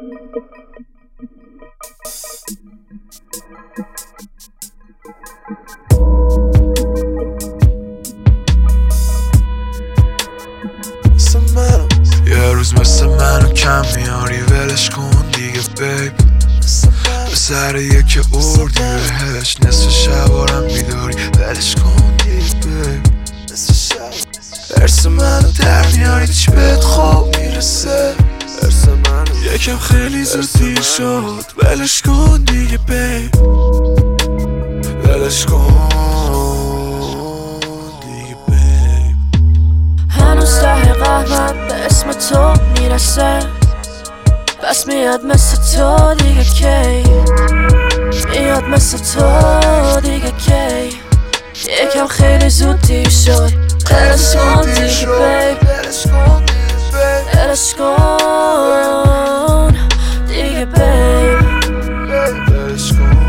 یه روز مثل منو کم میاری ولش کن دیگه بیب به سر یک اردی بهش نصف شبارم میداری ولش کن دیگه بیب ارس منو در میاری چی بهت خواب میرسه یکم خیلی زود دیر شد ولش کن دیگه بیب ولش کن دیگه بیب هنوز ته قهرم به اسم تو میرسه بس میاد مثل تو دیگه کی میاد مثل تو دیگه کی یکم خیلی زود دیر شد ولش کن دیگه بیب ولش کن دیگه بیب ولش کن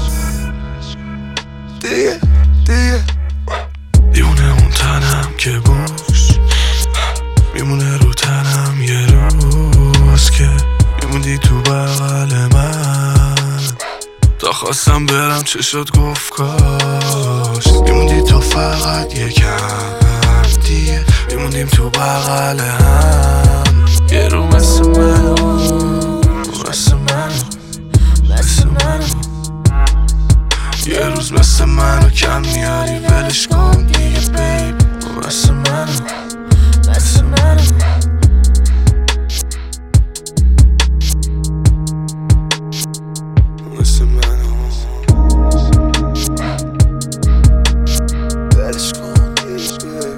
دیگه دیونه اون تنم که بوش میمونه رو تنم یه روز که میموندی تو بغل من تا خواستم برم چه شد گفت کاش میموندی تو فقط یکم دیگه میموندیم تو بغل هم یه رو مثل منو یه روز مثل منو کم میاری ولش کن دیگه بیب مثل منو مثل منو ولش کن دیگه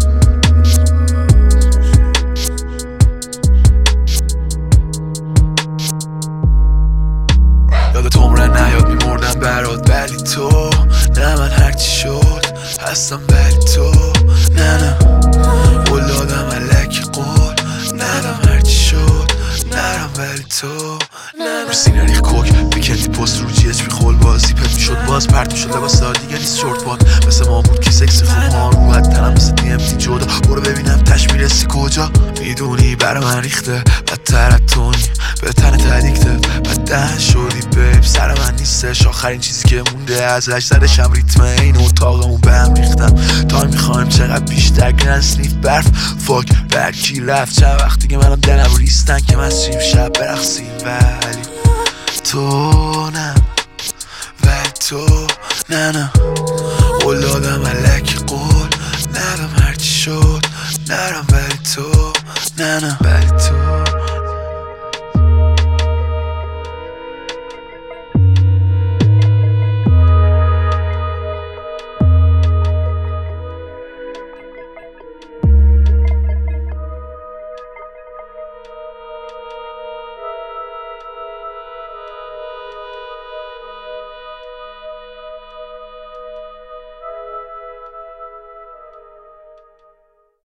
یادت عمره نیاد میمردم برات ولی تو نه من هرچی شد هستم ولی تو نه قول دادم الکی قول ندم هرچی شد نرم ولی تو رو سینه ریخ کوک بیکندی پست رو جیچ بی خول بازی پت میشد باز پرت میشد لباس دار دیگه نیست شورت باد مثل ما بود که سکسی خوب ها رو حد تنم مثل DMT جدا برو ببینم تش میرسی کجا میدونی برا من ریخته بدتر از تونی به تن تدیکته بدن شدی بیب سر من نیستش آخرین چیزی که مونده ازش زدشم ریتم این اتاقمون به هم ریختم تا میخوایم چقدر بیشتر گرن سنیف برف فاک برکی رفت چند وقت دیگه منم دلم ریستن که من سیم شب برقصیم ولی تو نه ولی تو نه قول دادم الکی قول ندم هرچی شد نرم ولی تو نه ولی تو